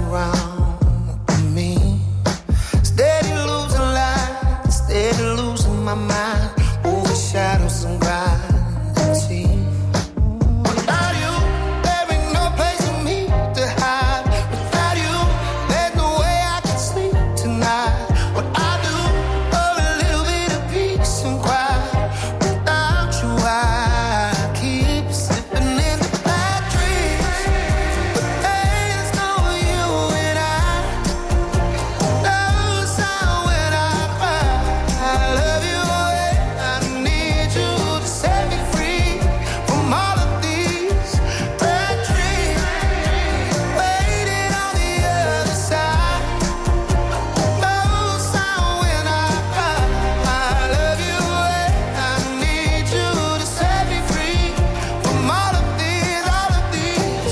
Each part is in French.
around me. Steady losing light, steady losing my mind. Overshadow some gravity. Without you, there ain't no place for me to hide. Without you, there's no way I can sleep tonight. What I do for a little bit of peace and quiet. Without you, I keep slipping into bad dreams. But there's no you and I. No sound when I cry. I love you and I need you to set me free from all of these bad dreams. Waiting on the other side. No sound when I cry. I love you and I need you to set me free from all of these bad dreams.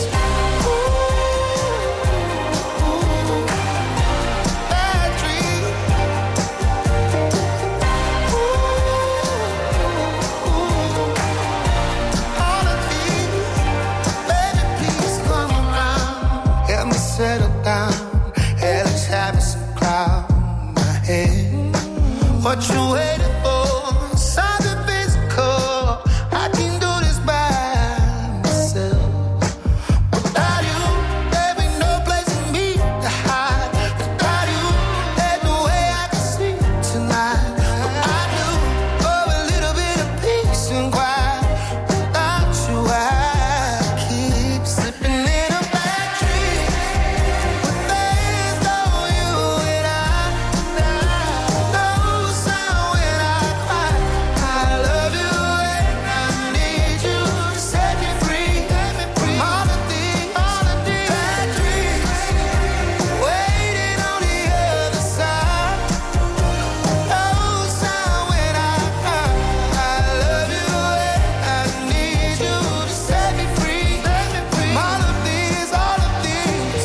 All of these, baby, please come around. Help me settle down. Head's having some cloud in my head. What you waiting for? Something physical. I can do this by myself. Without you, there ain't no place for me to hide. Without you, there's no way I can sleep tonight. What I do for a little bit of peace and quiet. Without you, I keep slipping into bad dreams. But there's no you and I. No sound when I cry. I love you and I need you to set me free from all of these bad dreams. Waiting on the other side. No sound when I cry. I love you and I need you to set me free from all of these bad dreams.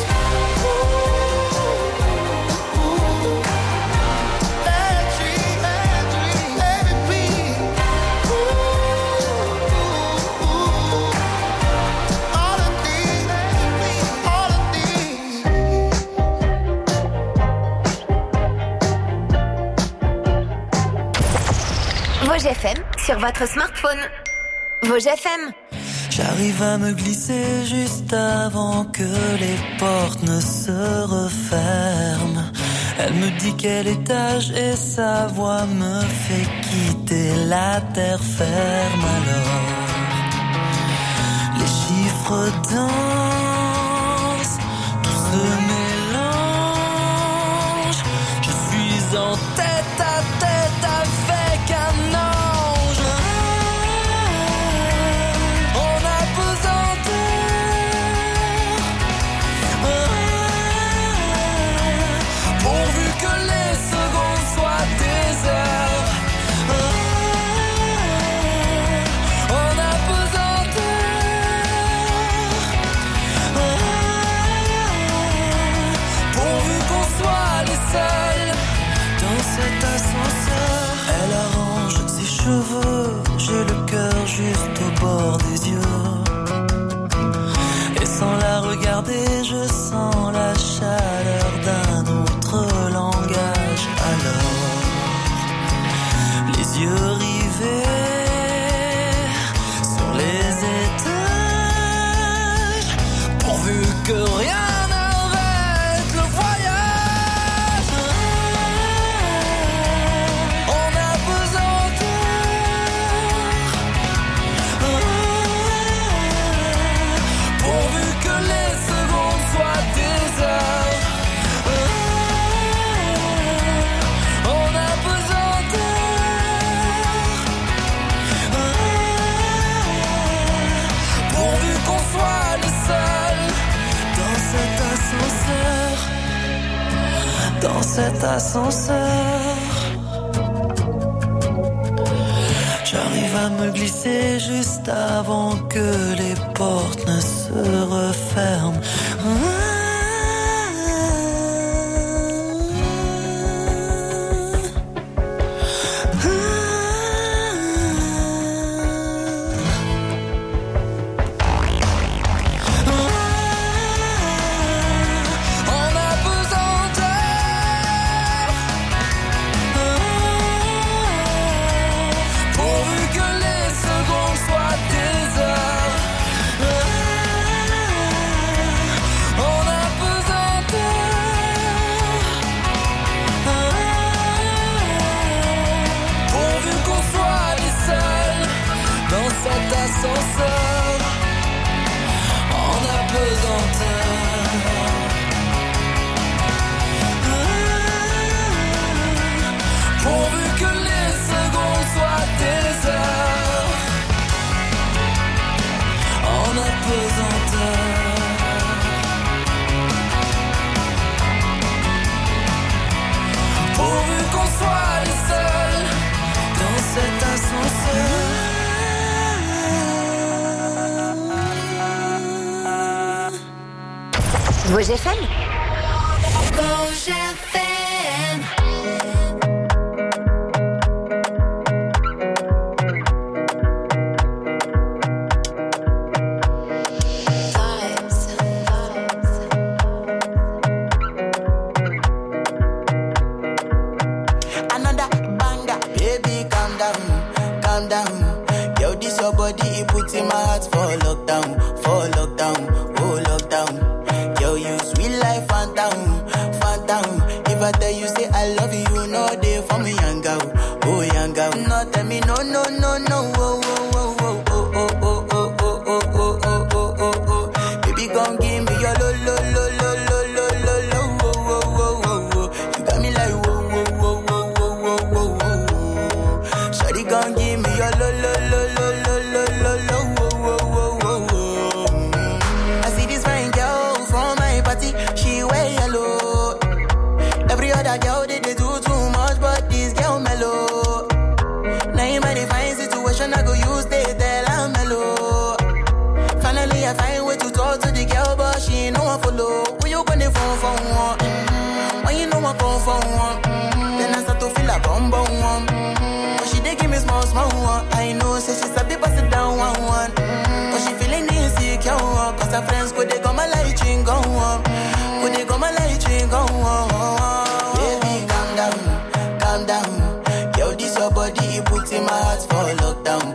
Baby, please. All of these. Vosges FM sur votre smartphone. Vosges FM. J'arrive à me glisser juste avant que les portes ne se referment. Elle me dit quel étage et sa voix me fait quitter la terre ferme. Alors, les chiffres dansent, tout se mélange. Je suis en tête à tête avec un ange. On a pesanteur, pourvu que les secondes soient des heures. On a pesanteur, pourvu qu'on soit les seuls dans cet ascenseur. Elle arrange ses cheveux, j'ai le cœur juste au bord des yeux. Et sans la regarder, je sens la chaleur d'un autre langage. Alors, les yeux rivés sur les étages, pourvu que rien n'arrête le voyage. On a pesanteur, pourvu que les secondes soient des heures. On a pesanteur, pourvu qu'on soit les seuls dans cet ascenseur. Dans cet ascenseur, j'arrive à me glisser juste avant que les portes ne se referment. On ascenseur en apesanteur. Pourvu que les secondes soient des heures en apesanteur. Pourvu qu'on soit les seuls dans cet ascenseur. Vosges FM. Vosges FM. Another banger, baby, calm down, calm down. Yo, this your body, it puts in my heart for lockdown, oh lockdown. Yo, you sweet life, phantom, phantom. If I tell you say I love you, no day for me, young girl, oh young girl. No tell me no, no, no, no, oh, oh, oh, oh, oh, oh, oh, oh, oh, oh, oh, oh, oh, oh. Baby, gon' give me your lo, lo, lo, lo, lo, lo, lo, lo, oh, oh, oh, oh, oh. You got me like whoa, whoa, whoa, whoa, whoa, whoa, whoa, whoa. Shawty gon' give me your lo, lo, lo, lo, lo, lo, lo, lo, oh, oh, oh, oh, oh. I see this fine girl from my party, she wear yellow. Every other girl they do too much, but this girl mellow. Now in my divine situation, I go use they tell I'm mellow. Finally I find way to talk to the girl, but she ain't no one follow. When you gonna phone for one? When you know I come for one? Then I start to feel a bum bum one. But she dey give me small small one. I know say she's a bit pass it down one. But she feeling insecure, cause her friends could they come my light ring go on. Could they come my light ring go on. Baby, calm down, calm down. Yo, this your body, it puts in my heart for lockdown,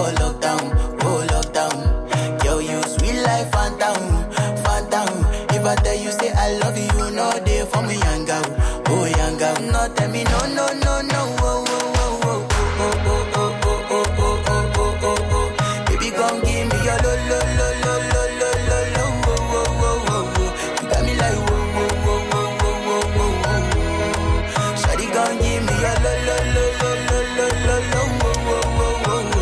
oh lockdown. Yo, you sweet life, phantom, phantom. If I tell you say I love you, no day for me, young girl, oh young girl. No tell me no, no, no, no, oh, oh, oh, oh, oh, oh, oh, oh, oh, oh, oh, oh, oh, oh. Baby, gon' give me your lo, lo, lo, lo, lo, lo, lo, lo, oh, oh, oh, oh, oh. You got me like whoa, whoa, whoa, whoa, whoa, whoa, whoa, whoa. Shawty gon' give me your lo, lo, lo, lo, lo, lo, lo, lo, oh, oh, oh, oh,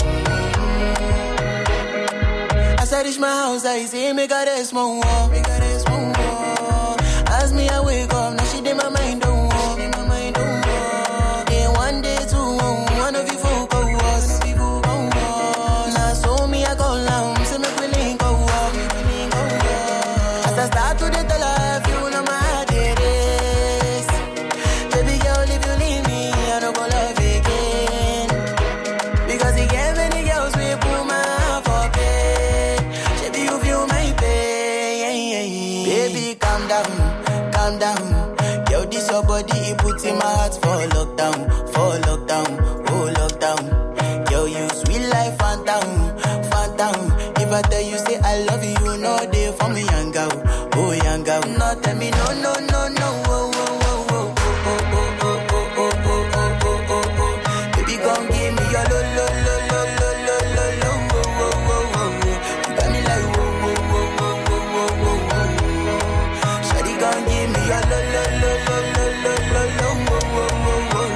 oh. As I reach my house, I see me got a small wall, me got a small wall. As me I wake up, now she did my mind don't walk, Then one day two, one of you folk go was. Now so me I go down, so me willing go walk. As I start to the tell her, you know my heart it is. Baby girl, if you leave me, I don't go love again. Because you get many girls we put my heart for bed. Baby, you feel my pain. Baby, calm down, calm down. Yo, this your body, it puts in my heart for lockdown, oh lockdown. Yo, you sweet life, phantom, phantom. If I tell you say I love you, no day for me, young girl, oh young girl. No tell me no, no, no, no, oh, oh, oh, oh, oh, oh, oh, oh, oh, oh, oh, oh, oh, oh. Baby, gon' give me your lo, lo, lo, lo, lo, lo, lo, lo, oh, oh, oh, oh, oh. You got me like whoa, whoa, whoa, whoa, whoa, whoa, whoa, whoa. Shawty gon' give me your lo, lo, lo, lo, lo, lo, lo, lo, oh, oh, oh, oh, oh.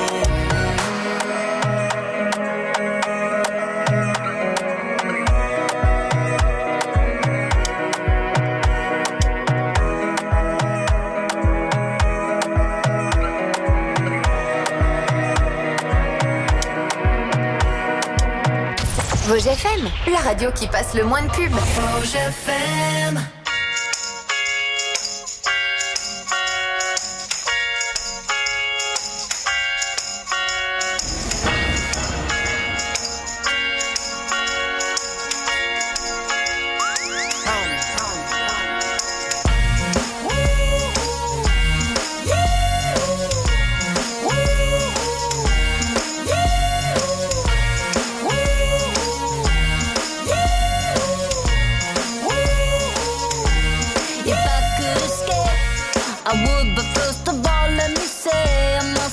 Vosges FM, la radio qui passe le moins de pubs. Vosges FM.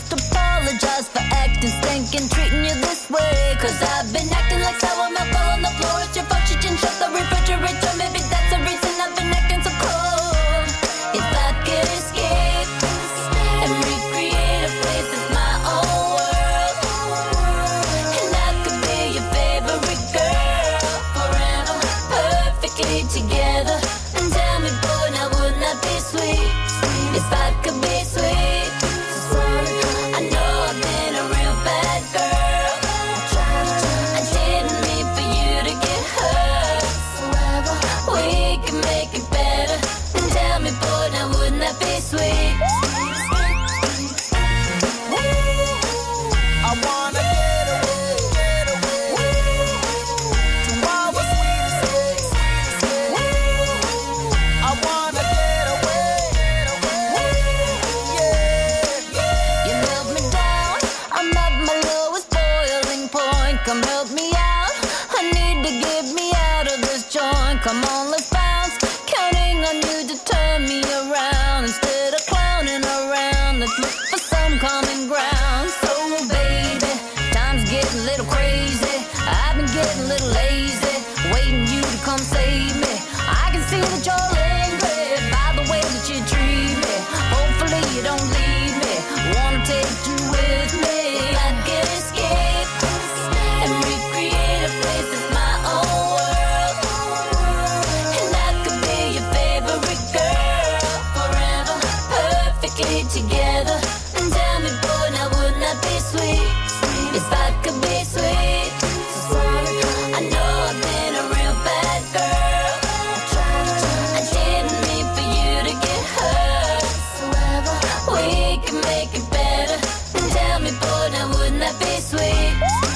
Treating you this way, 'cause I've been acting like sour milk all on the around instead of clowning around. Let's look for some common ground. So baby, time's getting a little crazy. I've been getting a little lazy, waiting you to come save me. I can see that you're angry by the way that you treat me. Hopefully you don't leave me. Wanna take you with me. If I could escape and recreate a place that's my own world, and I could be your favorite girl forever, perfectly together. And tell me, boy, now wouldn't that be sweet? If I could be sweet. I know I've been a real bad girl. I didn't mean for you to get hurt. We can make it better. And tell me, boy, now wouldn't that be sweet?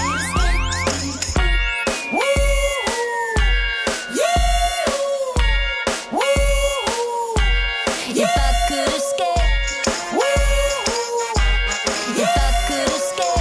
If I could escape, if I could escape,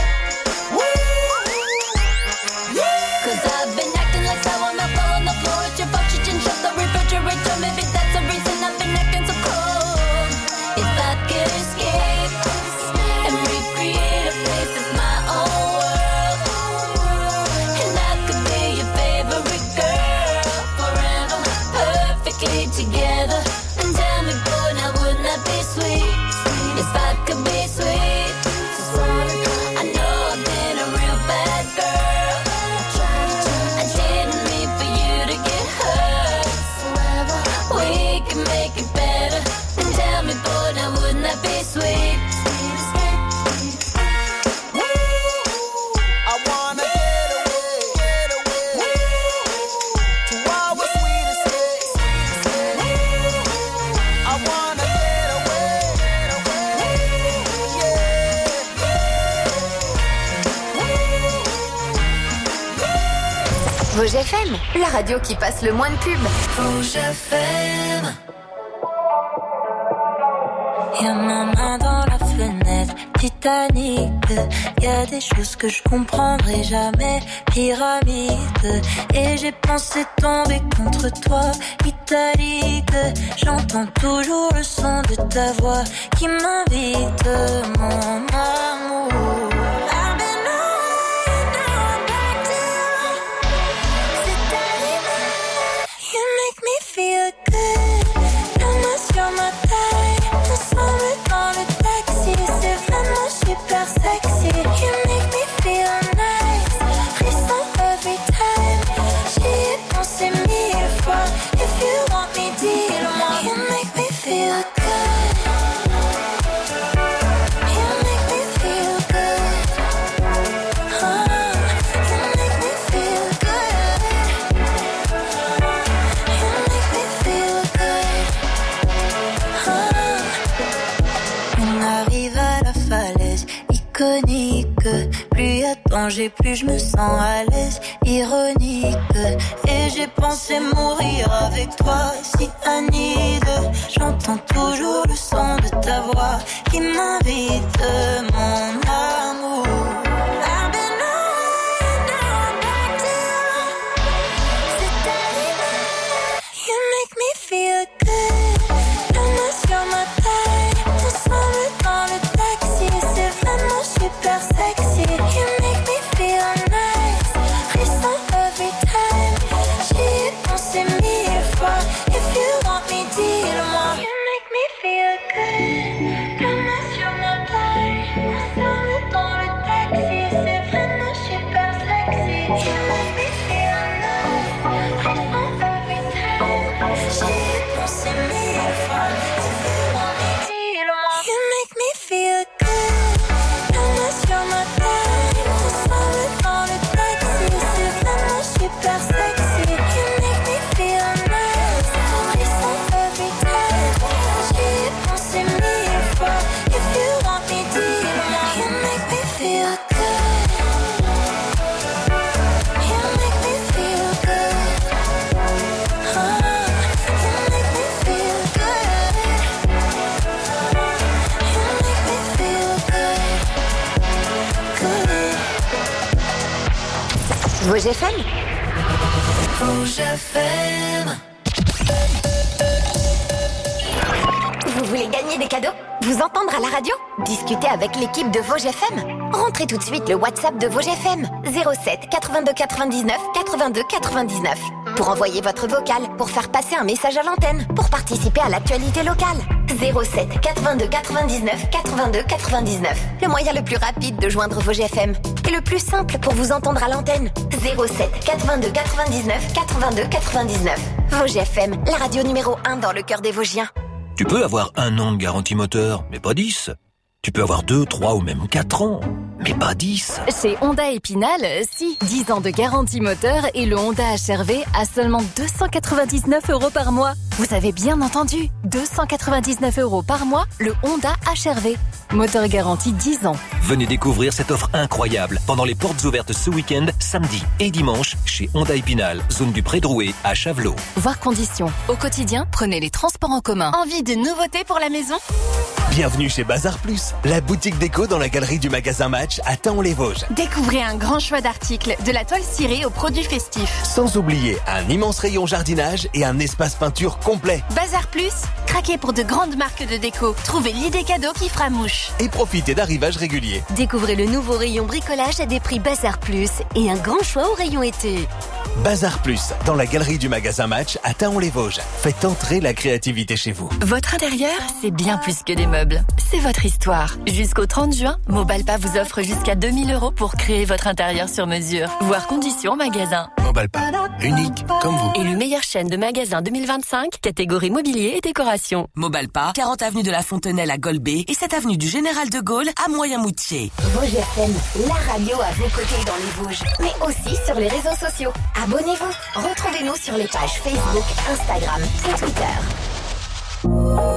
'cause I've been acting like sour milk on the floor. It's your fault you didn't shut the refrigerator. Maybe that's the reason I've been acting so cold. If I could escape and recreate a place that's my own world, and I could be your favorite girl forever, perfectly together. And tell me, boy, now wouldn't that be sweet? If I could be sweet. I know I've been a real bad girl. I didn't mean for you to get hurt. We can make it better. And tell me, boy, now wouldn't that be sweet? I wanna get away to our sweet escape. I wanna get away, Rouge FM, la radio qui passe le moins de pubs. Rouge FM. Y'a ma main dans la fenêtre, Titanic. Y'a des choses que je comprendrai jamais, pyramide. Et j'ai pensé tomber contre toi, italique. J'entends toujours le son de ta voix qui m'invite, mon amour. I've been away, now I'm back to you. C'est ta lumière, you make me feel good. Donne-moi sur ma taille, ensemble dans le taxi. C'est vraiment super sexy. You make me feel nice, frisson every time. J'y ai pensé 1000 fois. If you want me, dis-le-moi. You make me feel good. You make me feel good. You make me feel good. You make me feel good. On arrive à la falaise iconique. Plus y a de danger, plus je me sens à l'aise. Ironique. Et j'ai pensé mourir avec toi, si Anide. J'entends toujours le son de ta voix qui m'invite, mon amour. I've been away, now I'm back to you. C'est ta lumière, you make me feel good. Donne-moi sur ma taille, ensemble dans le taxi. C'est vraiment super sexy. You make me feel nice, frisson every time. J'y ai pensé 1000 fois. If you want me, dis-le-moi. You make me feel good. Donne-moi sur ma taille, ensemble dans le taxi. C'est vraiment super sexy. You make me feel nice, frisson every time. J'y ai pensé 1000 fois. If you want me, dis-le-moi. You make me feel good. Donne-moi sur ma taille, ensemble dans le taxi. C'est vraiment super sexy. You make me feel nice, frisson every time. J'y ai pensé 1000 fois. If you want me, dis-le-moi. You make me feel good. You make me feel good. You make me feel good. You make me feel good. Good. Rouge FM, Rouge FM. voulez gagner des cadeaux? Vous entendre à la radio? Discuter avec l'équipe de Vosges FM? Rentrez tout de suite le WhatsApp de Vosges FM 07 82 99 82 99 pour envoyer votre vocal, pour faire passer un message à l'antenne, pour participer à l'actualité locale. 07 82 99 82 99. Le moyen le plus rapide de joindre Vosges FM et le plus simple pour vous entendre à l'antenne. 07 82 99 82 99. Vosges FM, la radio numéro 1 dans le cœur des Vosgiens. Tu peux avoir 1 an de garantie moteur, mais pas 10. Tu peux avoir 2, 3 ou même 4 ans, mais pas 10. Chez Honda Épinal, si. 10 ans de garantie moteur et le Honda HR-V à seulement 299 € par mois. Vous avez bien entendu, 299 € par mois, le Honda HR-V. Moteur garantie 10 ans. Venez découvrir cette offre incroyable pendant les portes ouvertes ce week-end, samedi et dimanche, chez Honda Épinal, zone du Pré-Drouet à Chavelot. Voir conditions. Au quotidien, prenez les transports en commun. Envie de nouveautés pour la maison? Bienvenue chez Bazar Plus, la boutique déco dans la galerie du magasin Match à Thaon-les-Vosges. Découvrez un grand choix d'articles, de la toile cirée aux produits festifs. Sans oublier un immense rayon jardinage et un espace peinture complet. Bazar Plus, craquez pour de grandes marques de déco. Trouvez l'idée cadeau qui fera mouche. Et profitez d'arrivages réguliers. Découvrez le nouveau rayon bricolage à des prix Bazar Plus et un grand choix au rayon été. Bazar Plus, dans la galerie du magasin Match à Thaon-les-Vosges. Faites entrer la créativité chez vous. Votre intérieur, c'est bien plus que des meubles. C'est votre histoire. Jusqu'au 30 juin, Mobalpa vous offre jusqu'à 2000 € pour créer votre intérieur sur mesure. Voir conditions en magasin. Mobalpa, unique comme vous. Élu meilleure chaîne de magasins 2025, catégorie mobilier et décoration. Mobalpa, 40 avenue de la Fontenelle à Golbet et 7 avenue du Général de Gaulle à Moyen-Moutier. Vosges FM, la radio à vos côtés dans les Vosges, mais aussi sur les réseaux sociaux. Abonnez-vous. Retrouvez-nous sur les pages Facebook, Instagram et Twitter.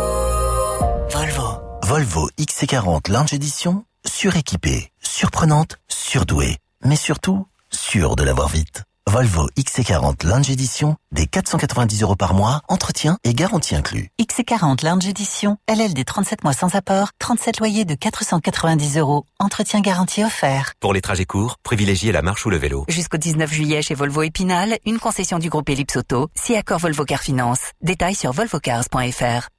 Volvo XC40 Lounge Edition, suréquipée, surprenante, surdouée, mais surtout, sûre de l'avoir vite. Volvo XC40 Lounge Edition, des 490 € par mois, entretien et garantie inclus. XC40 Lounge Edition, LLD 37 mois sans apport, 37 loyers de 490 €, entretien garantie offert. Pour les trajets courts, privilégiez la marche ou le vélo. Jusqu'au 19 juillet chez Volvo Épinal, une concession du groupe Ellipse Auto, si accord Volvo Car Finance. Détails sur volvocars.fr.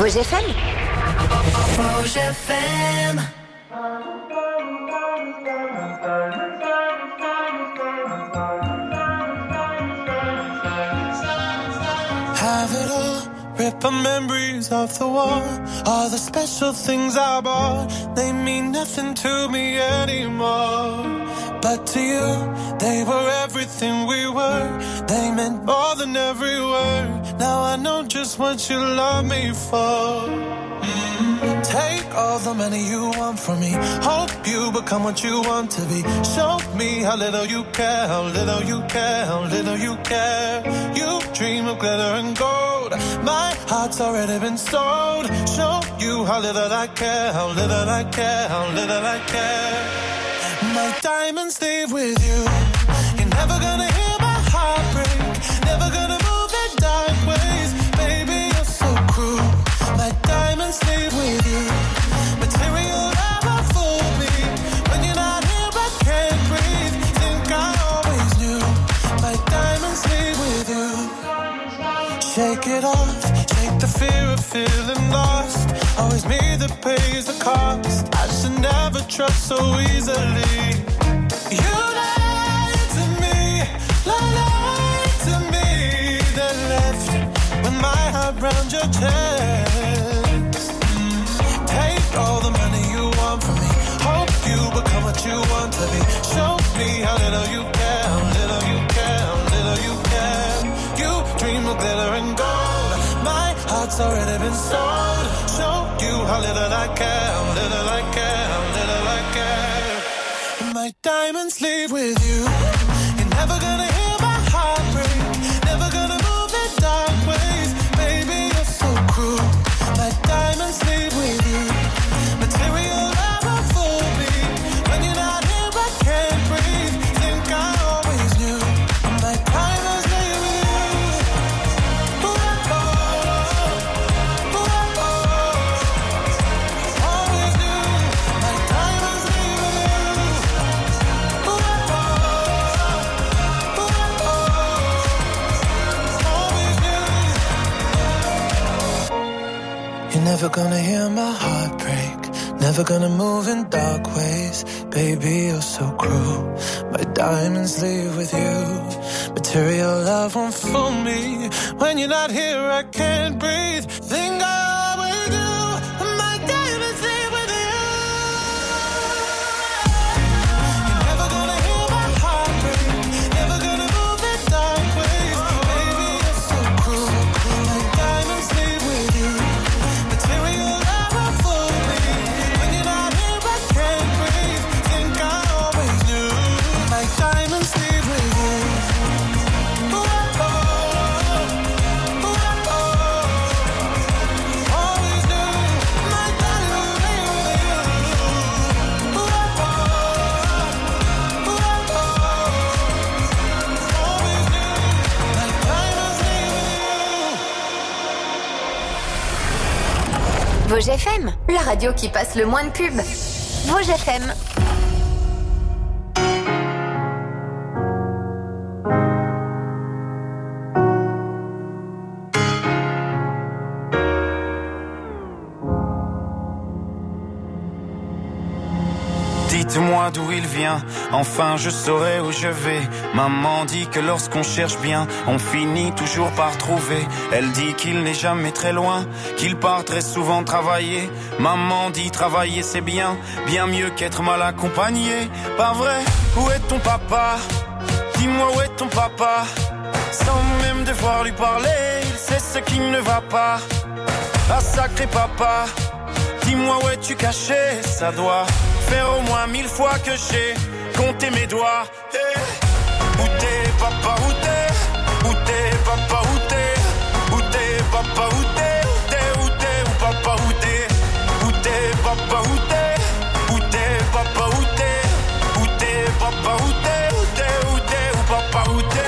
Vosges FM. Vosges FM. Have it all, rip our memories off the wall. All the special things I bought, they mean nothing to me anymore. But to you, they were everything we were. They meant more than every word. Now I know just what you love me for. Take all the money you want from me. Hope you become what you want to be. Show me how little you care, how little you care, how little you care. You dream of glitter and gold. My heart's already been sold. Show you how little I care, how little I care, how little I care. My diamonds leave with you. You're never gonna hear my heart break. Never gonna move in dark ways. Baby, you're so cruel. My diamonds leave with you. Material never fooled me. When you're not here, I can't breathe. Think I always knew. My diamonds leave with you. Shake it off. Shake the fear of feeling lost. Always me that pays the cost. I should never trust so easily. You lied to me. Lied to me. Then left with my heart round your chest. Take all the money you want from me. Hope you become what you want to be. Show me how little you care, how little you care, how little you care. You dream of glitter and gold. My heart's already been sold. Show you how little I care, how little I care, how little I care. And my diamonds leave with you. You're never gonna hear my heart break. Never gonna move in dark ways. Baby, you're so cruel. My diamonds leave with you. Material never fooled me. When you're not here, I can't breathe. Think I always knew. My diamonds leave with you. Ooh, oh, ooh, oh, always knew. My diamonds leave with you. Ooh, oh, always knew. You're never gonna hear my heart break. Never gonna move in dark ways. Baby, you're so cruel. My diamonds leave with you. Material love won't fool me. When you're not here, I can't breathe. Think I always do. My diamonds leave with you. You're never gonna hear my heart break. Never gonna move in dark ways. Baby, you're so cruel. My diamonds leave with you. Material never fool me. When you're not here, I can't breathe. Think I always knew. My diamonds leave with you. Ooh, oh, ooh, oh, always knew. My diamonds leave with you. Ooh, oh, ooh, always knew. My diamonds leave with you. Vosges FM, la radio qui passe le moins de pub. Vosges FM. Dites-moi d'où il vient, enfin je saurai où je vais. Maman dit que lorsqu'on cherche bien, on finit toujours par trouver. Elle dit qu'il n'est jamais très loin, qu'il part très souvent travailler. Maman dit travailler c'est bien, bien mieux qu'être mal accompagné. Pas vrai, où est ton papa? Dis-moi où est ton papa? Sans même devoir lui parler, il sait ce qui ne va pas. Ah sacré papa, dis-moi où es-tu caché? Ça doit faire au moins 1000 fois que j'ai compté mes doigts. Hey. Où t'es papa, où t'es? Où t'es papa, où t'es? Où t'es papa, où t'es? Où t'es, où papa, où t'es? Où t'es papa, où t'es? Où t'es papa, où t'es? Où t'es papa, où t'es? Où t'es, où t'es, où papa, où t'es?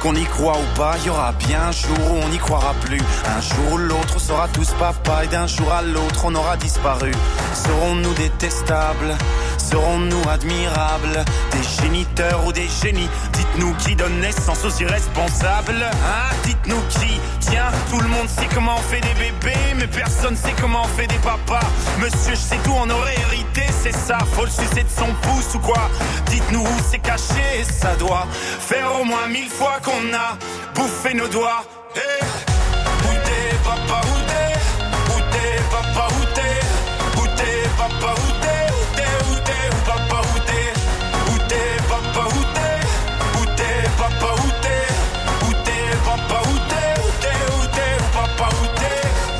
Qu'on y croit ou pas, y aura bien un jour où on n'y croira plus. Un jour ou l'autre, on sera tous papa, et d'un jour à l'autre, on aura disparu. Serons-nous détestables? Serons-nous admirables? Des géniteurs ou des génies? Dites-nous qui donne naissance aux irresponsables, hein? Dites-nous qui? Tiens, tout le monde sait comment on fait des bébés, mais personne sait comment on fait des papas. Monsieur, je sais tout, on aurait hérité, c'est ça. Faut le sucer de son pouce ou quoi? Dites-nous où c'est caché, ça doit faire au moins 1000 fois qu'on a bouffé nos doigts. Hey. Où t'es, papa, où t'es? Où t'es, papa, où t'es? Où t'es, papa, où t'es? Papa, où t'es? Où t'es, papa, où t'es? Où t'es, papa, où t'es? Où t'es, papa, où t'es? Où t'es, papa, où t'es?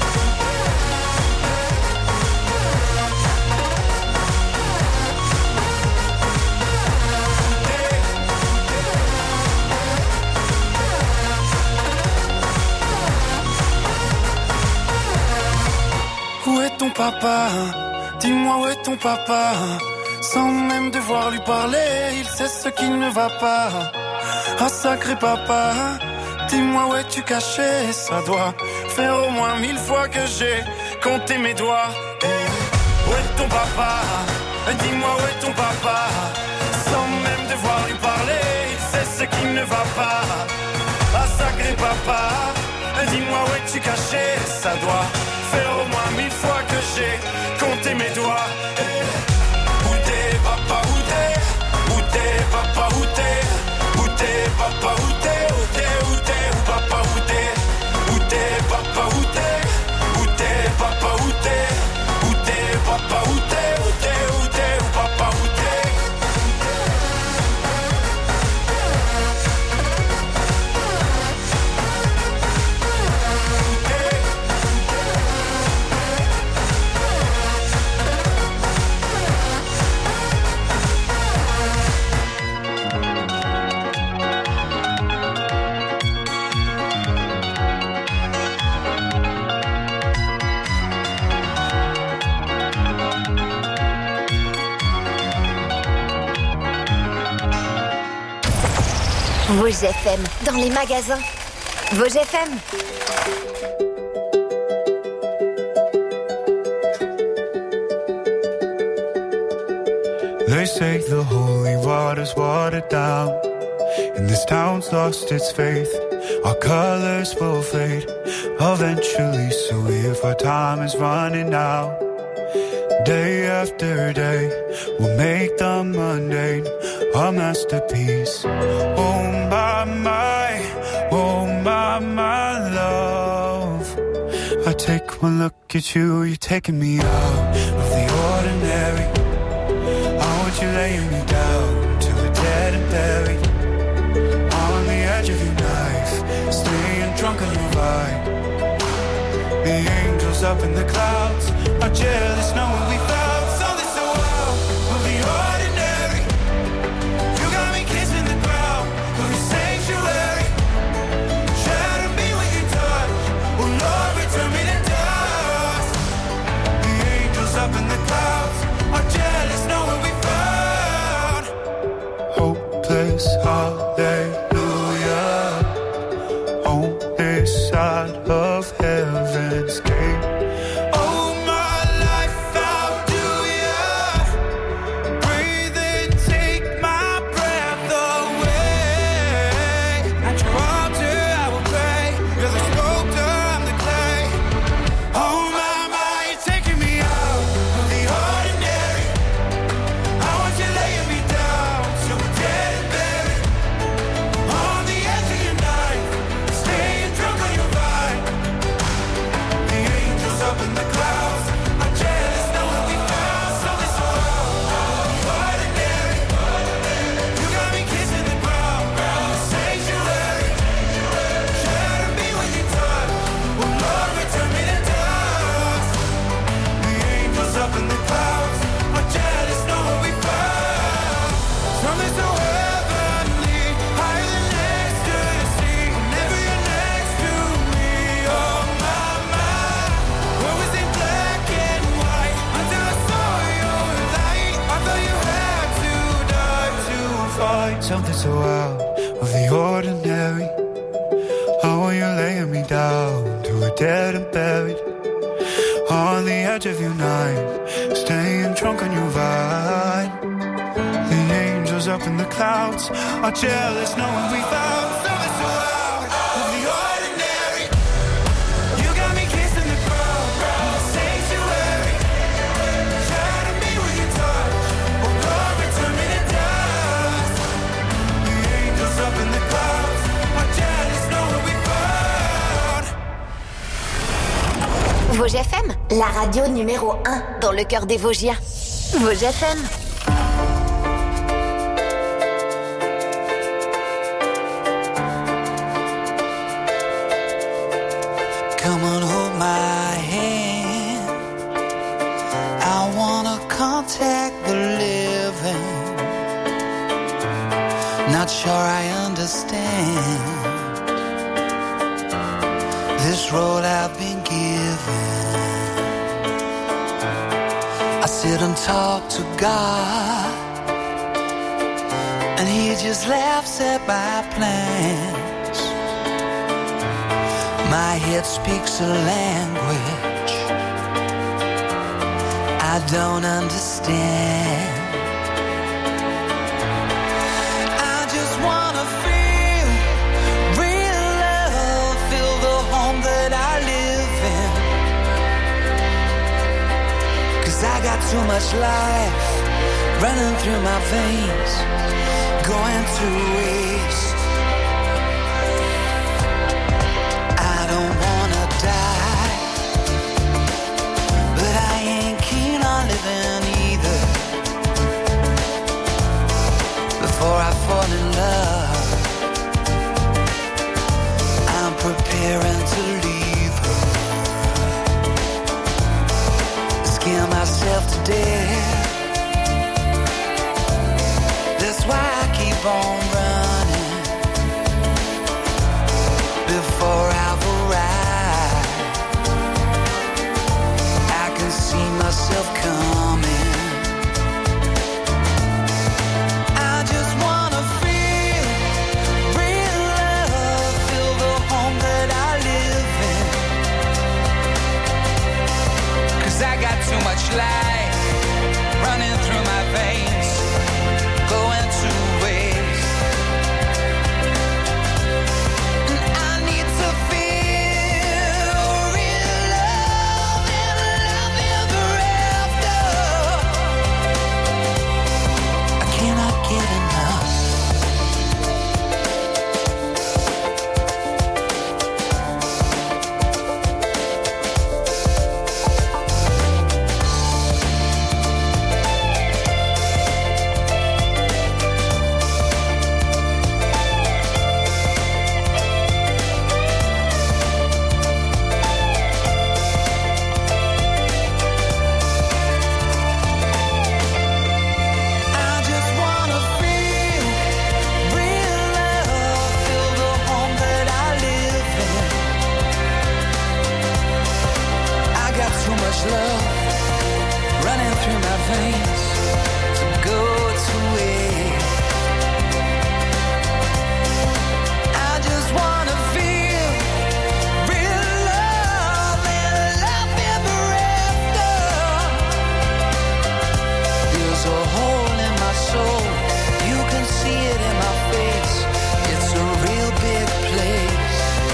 Où est ton papa? Dis-moi où est ton papa? Sans même devoir lui parler, il sait ce qui ne va pas. Ah sacré papa, dis-moi où es-tu caché? Ça doit faire au moins 1000 fois que j'ai compté mes doigts. Où est ton papa? Dis-moi où est ton papa? Sans même devoir lui parler, il sait ce qui ne va pas. Ah sacré papa, dis-moi où es-tu caché? Ça doit faire au moins 1000 fois que j'ai compté mes doigts. Papa, où t'es? Où t'es, papa, où t'es? Où t'es, papa, où t'es? Où t'es, où t'es? Où papa, où t'es? Où t'es, papa, où t'es? Où t'es, papa, où t'es? Où t'es, papa, où t'es? Où t'es, où t'es? Où papa, où t'es? Vosges FM, dans les magasins. Vosges FM. They say the holy water's watered down, and this town's lost its faith. Our colors will fade eventually, so if our time is running out, day after day, we'll make the mundane a masterpiece. Oh my love. I take one look at you, you're taking me out of the ordinary. I want you laying me down till we're dead and buried, on the edge of your knife, staying drunk on your vibe. The angels up in the clouds are jealous knowing we found something so wild of the ordinary. You got me kissing the ground of your sanctuary. Shatter me with your touch, oh Lord, return me to dust. The angels up in the clouds are jealous knowing we found hopeless hallelujah on this side of heaven's gate. Oh my life, how do ya breathe and take my breath away? At your altar I will pray. You're the sculptor, I'm the clay. Oh my, you're taking me out of the ordinary. I want you laying me down so we're dead and buried, on the edge of your knife, staying drunk on your vine. The angels up in the clouds are jealous knowing we found something so ordinary. You got me kissing the ground, sanctuary. Shatter me with your touch, oh Lord, return me to dust. The angels up in the clouds are jealous knowing we found something so heavenly, higher than ecstasy. Whenever you're next to me, oh my, what was in black and white until I saw your light? I thought you had to die to find something so out of the ordinary. dead and buried on the edge of your night, staying drunk on your vine. The angels up in the clouds are jealous knowing we found something so out of the ordinary. You got me kissing the crowd in the sanctuary, shining me with your touch, oh Lord, turn me to dust. The angels up in the clouds are jealous knowing we found. Vosges FM, la radio numéro 1 dans le cœur des Vosgiens. Vosges FM. Come on, hold my hand. I wanna contact the living. Not sure I understand this role I've been given. I sit and talk to God, and He just laughs at my plans. My head speaks a language I don't understand. I just wanna feel real love, feel the home that I live in. 'Cause I got too much life running through my veins, going to waste. I don't wanna die, but I ain't keen on living either. Before I fall in love, I'm preparing to leave her. Scare myself to death. That's why I keep on running before I've arrived. I can see myself coming. I just wanna feel real love, feel the home that I live in. 'Cause I got too much life running through my veins, going to waste. And I need to feel real love and love ever after. I cannot get enough. I just wanna feel real love, feel the home that I live in. I got too much love running through my veins to go to waste. I just wanna feel real love and love ever after. There's a hole in my soul, you can see it in my face. It's a real big place.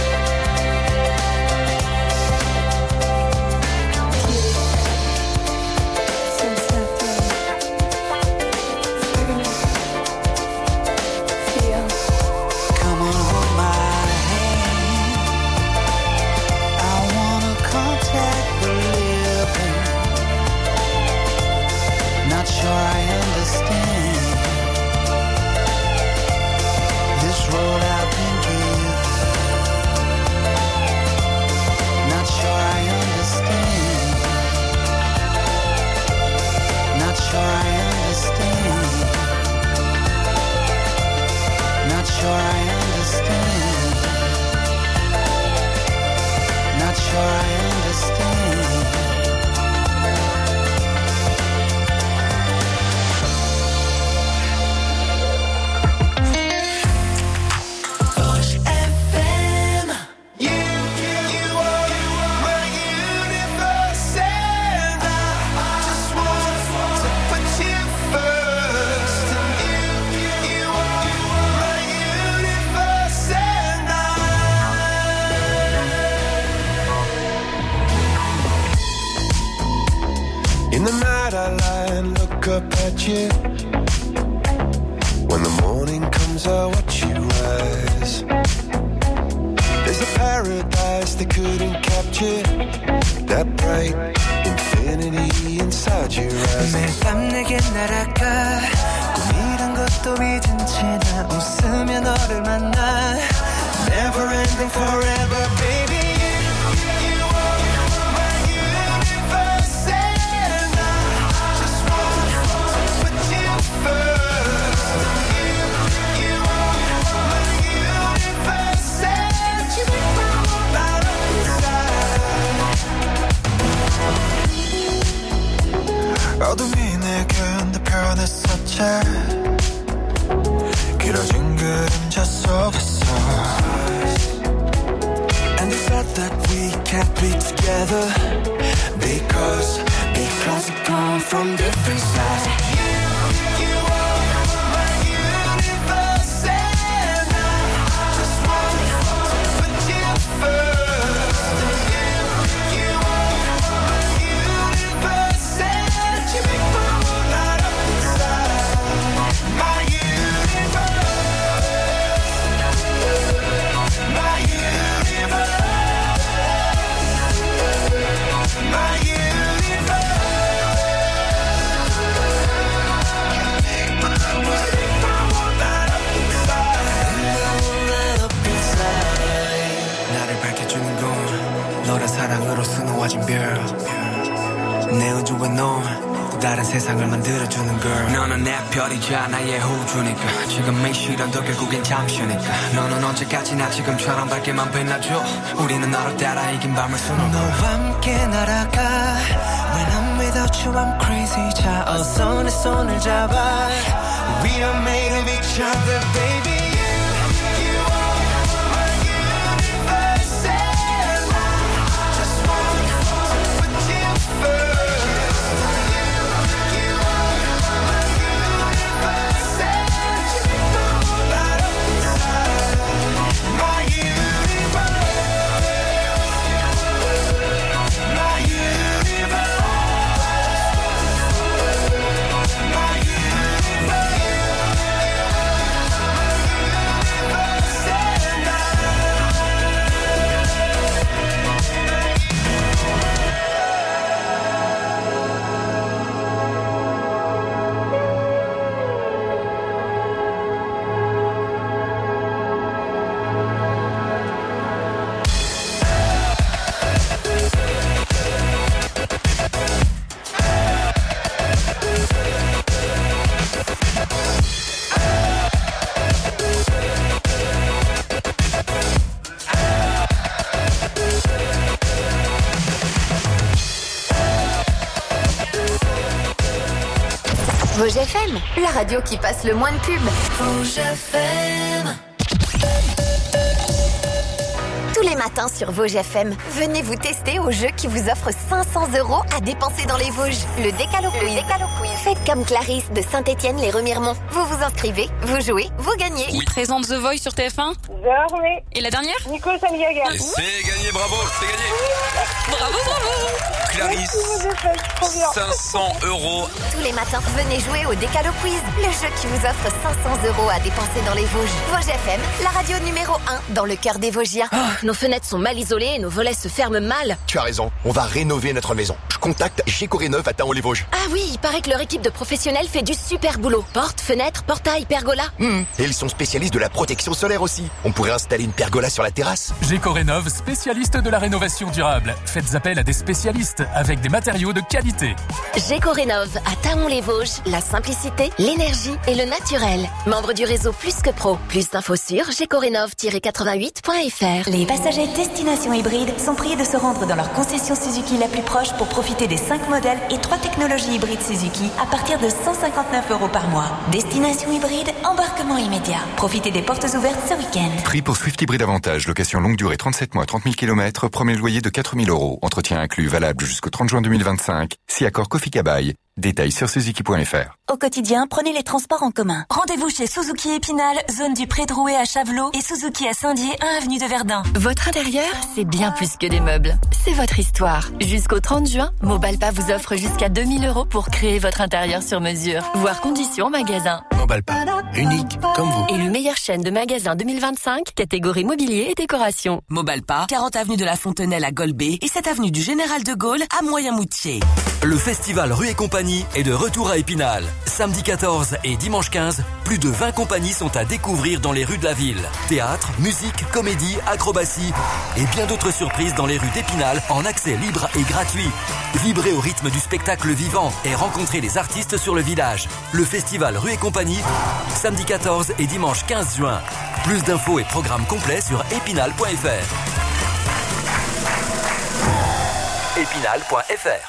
Come on, hold my hand. I wanna contact the living. Not sure I understand this role I've been given. Not sure I understand. Not sure I understand. Not sure I understand. Not sure I understand. Vosges FM. You are night I lie and look up at you. When the morning comes I watch you rise. There's a paradise they couldn't capture. That bright infinity inside your eyes. 매일 밤 내게 날아가 꿈이란 것도 잊은 채 나 웃으며 너를 만나. Never ending forever baby. 어둠이 내겐 더 변했었지. 길어진 그림자 속에서. And they said that we can't be together because we come from different sides. You are my universe and I just want to put you first. You are my universe and you make my world light up inside. My universe, my universe, my universe. 나를 밝혀주는 건 너란 사랑으로 수놓아진 별. 내 우주에 넌 또 다른 세상을 만들어주는 girl. 너는 내 별이자 나의 호주니까 지금의 시련도 결국엔 잠시니까. 너는 언제까지나 지금처럼 밝게만 빛나줘. 우리는 너를 따라 이긴 밤을 수놓아. 너와 함께 날아가. When I'm without you I'm crazy. 자 어서 내 손을 잡아. We are made of each other baby. Vosges FM, la radio qui passe le moins de pubs. Vosges FM. Tous les matins sur Vosges FM, venez vous tester au jeu qui vous offre 500 € à dépenser dans les Vosges. Le Décalo Quiz. Faites comme Clarisse de Saint-Étienne-les-Remiremont. Vous vous inscrivez, vous jouez, vous gagnez. Qui présente The Voice sur TF1 ? Vernet. Et la dernière ? Nico Saliaga. Et c'est gagné, bravo, c'est gagné. Bravo. Clarisse, 500 €. Tous les matins, venez jouer au Décalo Quiz, le jeu qui vous offre 500 € à dépenser dans les Vosges. Vosges FM, la radio numéro 1 dans le cœur des Vosgiens. Oh, nos fenêtres sont mal isolées et nos volets se ferment mal. Tu as raison, on va rénover notre maison. Je contacte Gécorénov à Taon-les-Vosges. Ah oui, il paraît que leur équipe de professionnels fait du super boulot. Portes, fenêtres, portails, pergolas. Et ils sont spécialistes de la protection solaire aussi. On pourrait installer une pergola sur la terrasse. Gécorénov, spécialiste de la rénovation durable. Faites appel à des spécialistes avec des matériaux de qualité. Gécorénov à Taon-les-Vosges, la simplicité, l'énergie et le naturel. Membre du réseau Plus que Pro. Plus d'infos sur gécorénov-88.fr. Les passagers Destination Hybride sont priés de se rendre dans leur concession Suzuki la plus proche pour profiter des 5 modèles et 3 technologies hybrides Suzuki à partir de 159 € par mois. Destination Hybride, embarquement immédiat. Profitez des portes ouvertes ce week-end. Prix pour Swift Hybrid Avantage, location longue durée 37 mois, 30 000 km, premier loyer de 4 000 €. Entretien inclus, valable jusqu'au 30 juin 2025. Si accord Kofi Kabaï. Détails sur suzuki.fr. Au quotidien, prenez les transports en commun. Rendez-vous chez Suzuki Épinal, zone du Pré-Drouet à Chavelot et Suzuki à Saint-Dié, 1 avenue de Verdun. Votre intérieur, c'est bien plus que des meubles. C'est votre histoire. Jusqu'au 30 juin, Mobalpa vous offre jusqu'à 2 000 € pour créer votre intérieur sur mesure. Voir conditions magasin. Mobalpa, unique comme vous. Élu meilleure chaîne de magasins 2025, catégorie mobilier et décoration. Mobalpa, 40 avenue de la Fontenelle à Golbet et 7 avenue du Général de Gaulle à Moyen-Moutier. Le festival Rue et Compagnie est de retour à Épinal. Samedi 14 et dimanche 15, plus de 20 compagnies sont à découvrir dans les rues de la ville. Théâtre, musique, comédie, acrobatie et bien d'autres surprises dans les rues d'Épinal en accès libre et gratuit. Vibrez au rythme du spectacle vivant et rencontrez les artistes sur le village. Le festival Rue et Compagnie, samedi 14 et dimanche 15 juin. Plus d'infos et programmes complets sur épinal.fr. épinal.fr.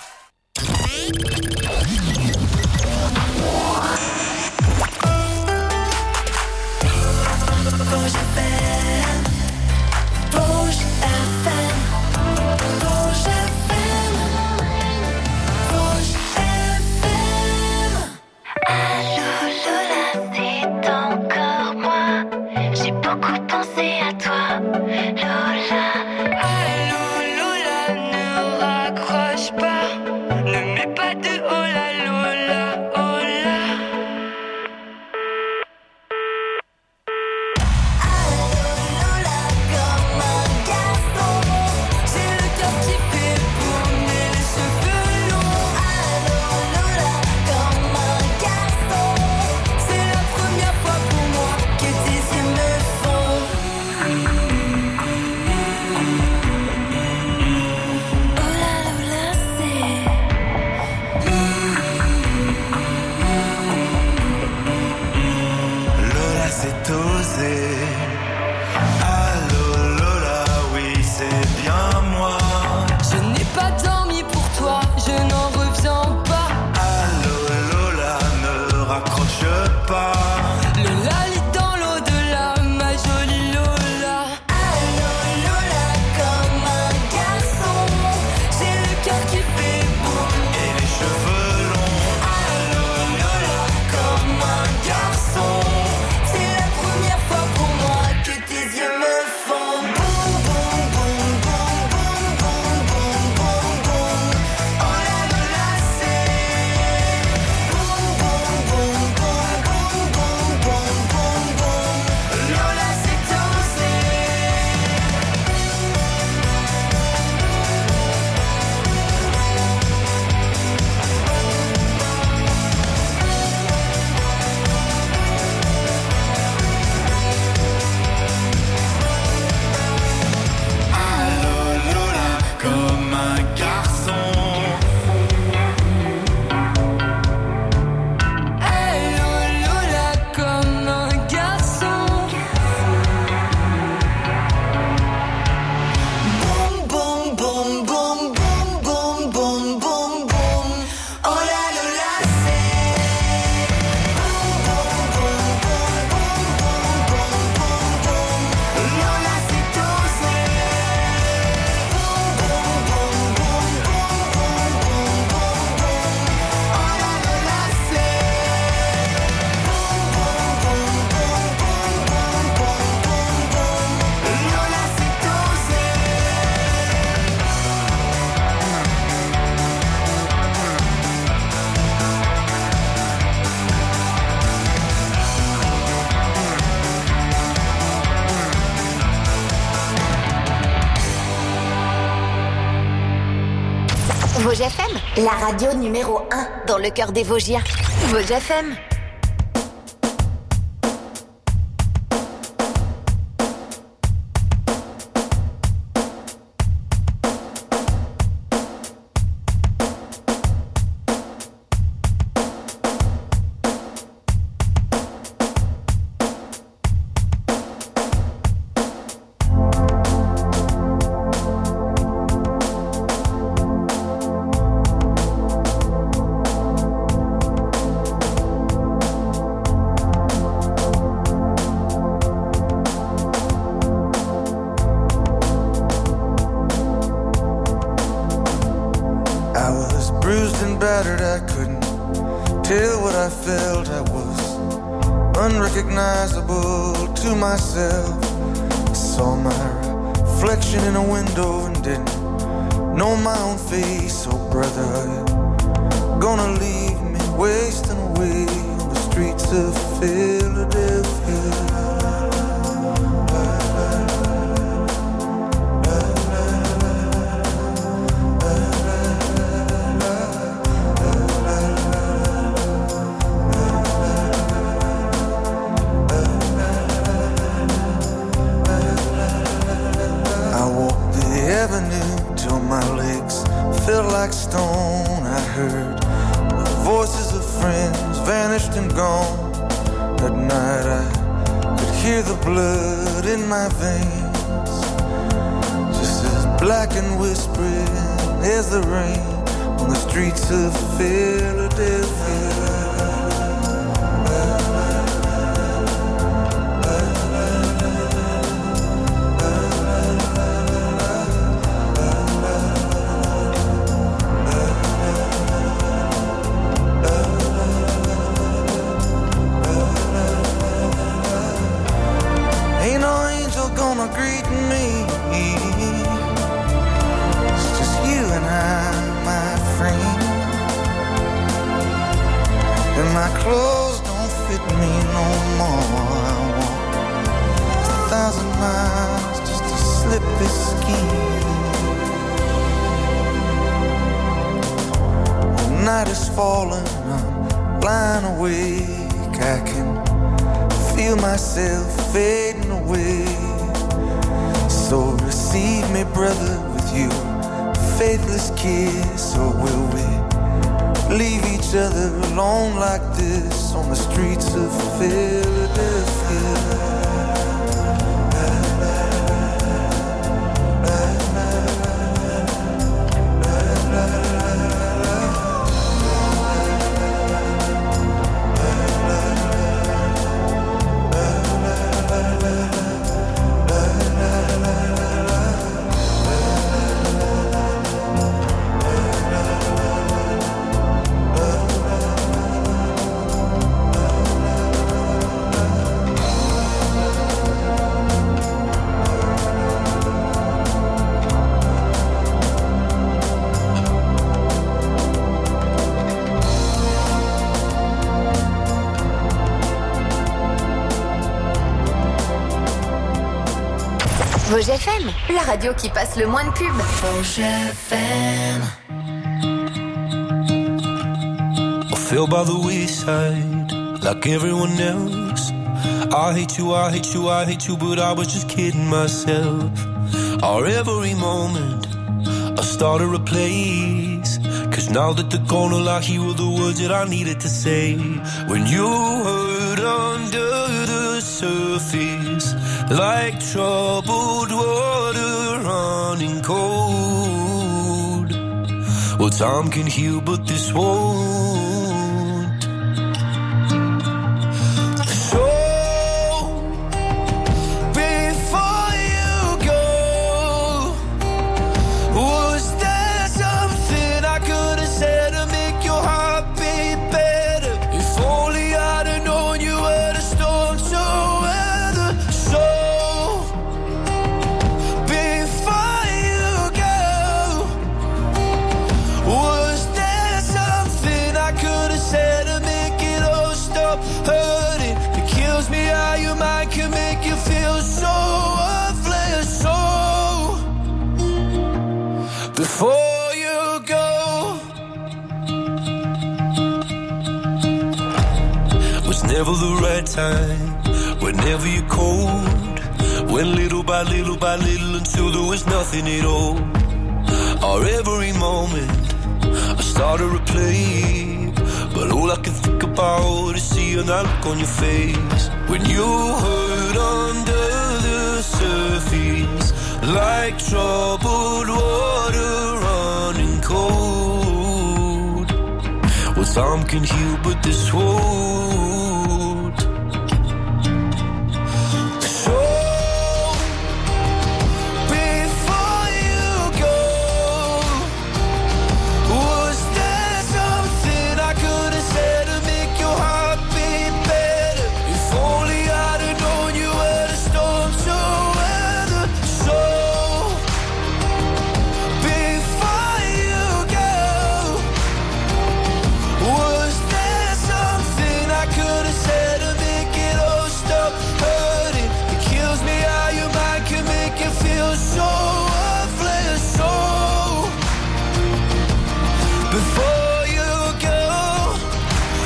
Vosges FM, la radio numéro 1 dans le cœur des Vosgiens. Vosges FM. Till what I felt I was unrecognizable to myself. I saw my reflection in a window and didn't know my own face. Oh brother, are you gonna leave me wasting away on the streets of Philadelphia? Felt like stone. I heard the voices of friends vanished and gone. That night I could hear the blood in my veins, just as black and whispering as the rain on the streets of Philadelphia. Greet me. It's just you and I, my friend. And my clothes don't fit me no more. I walk 1,000 miles just to slip this skin. The night is falling, I'm lying awake. I can feel myself fading away. So receive me, brother, with you faithless kiss. Or will we leave each other alone like this on the streets of Philadelphia? Vosges FM, la radio qui passe le moins de pub. Vosges FM. I fell by the wayside like everyone else. I hate you, I hate you, I hate you, but I was just kidding myself. Our every moment I started a place, 'cause now that they're gone, all I hear were the words that I needed to say. When you hurt under the surface, like troubled water running cold. Well, time can heal, but this won't. So, before you go, was there something I could have said to make your heart beat better? If only I'd have known you were the storm to weather. So, before you go, was there something I could have said to make it all stop hurting? It kills me how your mind can make you feel so worthless. So, before you go, was never the right time, whenever you're cold, went little by little by little until there was nothing at all. Our every moment I started to play, but all I can think about is seeing that look on your face. When you hurt under the surface, like troubled water running cold. Well, time can heal, but this won't. So, before you go, was there something I could have said to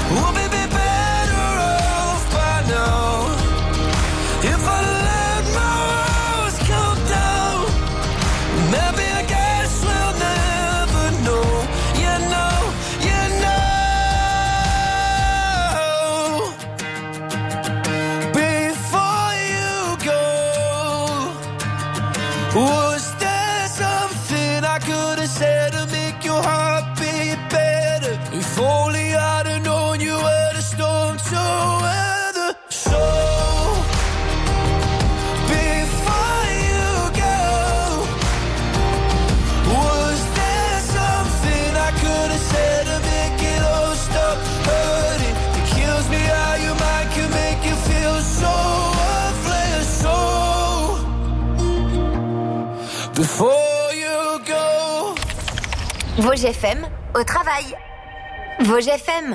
Would we be better off by now if I let my walls come down? Maybe I guess we'll never know. You know, you know. Before you go, was there something I could have said to make your heart beat better? If only I'd have known you were the storm to weather. So before you go, was there something I could have said to make it all stop hurting? It kills me how your mind can make you feel so worthless. So before you go. Vosges FM, au travail. Vosges FM.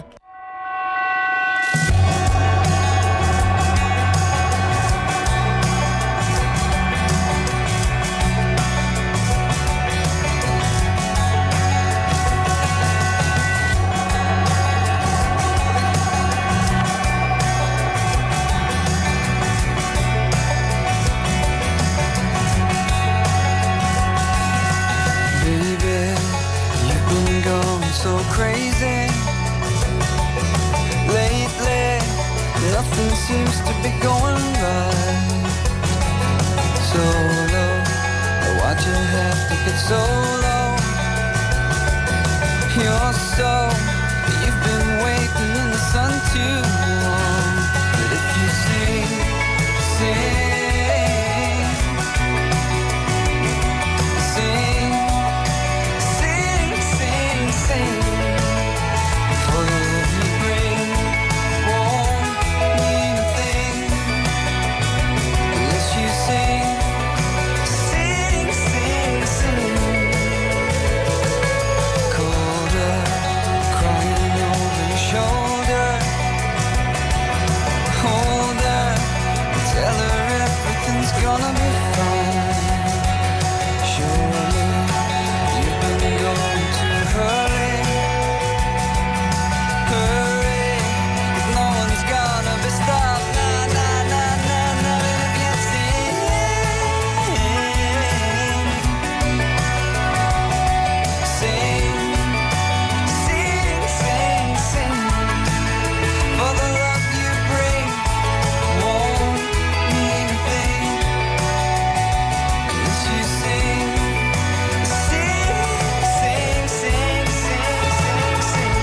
Baby, you've been going so crazy lately. Nothing seems to be going right. So low, why'd you have to get so low? You're so, you've been waiting in the sun too long. But if you sing, sing, sing, sing, sing, sing, for the love you bring won't mean a thing unless you sing, sing, sing, sing. Colder, crying over your shoulder. Hold her, tell her everything's gonna be fine. Surely you've been going too early. Hurry, 'cause no one's gonna be stopped. Nah, nah, nah, nah, nah. And if you sing, sing, sing, sing, sing, for the love you bring won't mean a thing unless you sing, sing, sing, sing, sing, sing, sing.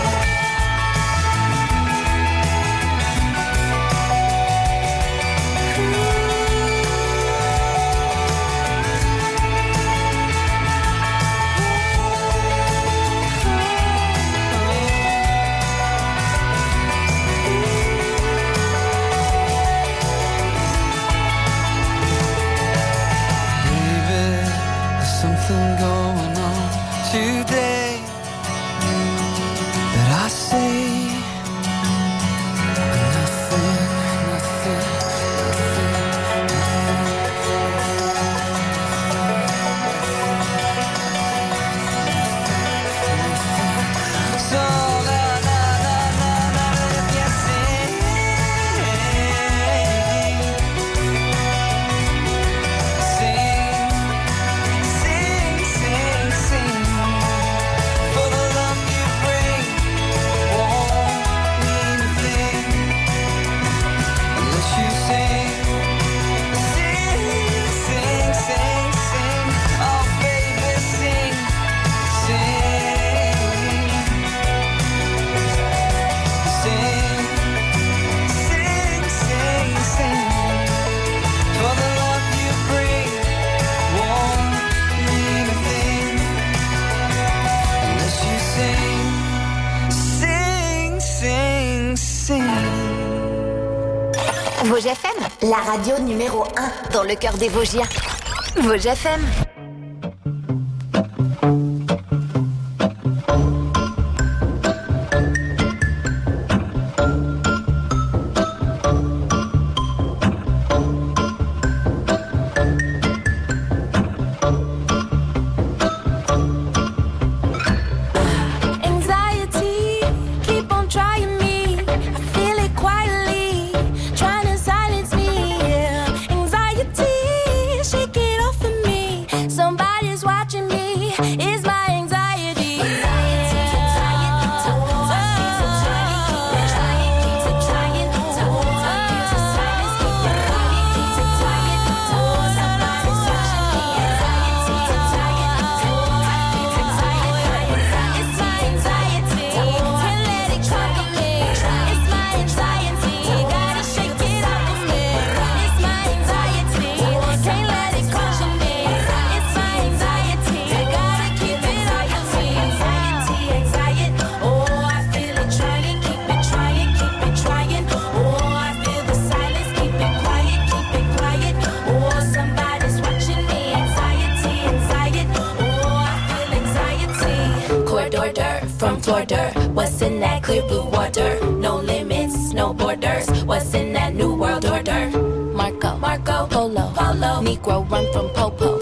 Baby, there's something going on today that I see. Nothing, nothing, nothing. So na na na na na, if you sing, sing, sing, sing, sing, for the love you bring won't mean a thing unless you sing, sing, sing, sing, sing. Oh baby, sing, sing, sing, sing, sing, sing, for the love you bring won't mean a thing unless you sing, sing, sing, sing. Vosges FM, la radio numéro 1 dans le cœur des Vosgiens. Vosges FM. Anxiety, keep on trying me. shorter. What's in that clear blue water? No limits, no borders. What's in that new world order? Marco, Polo, Negro run from Popo.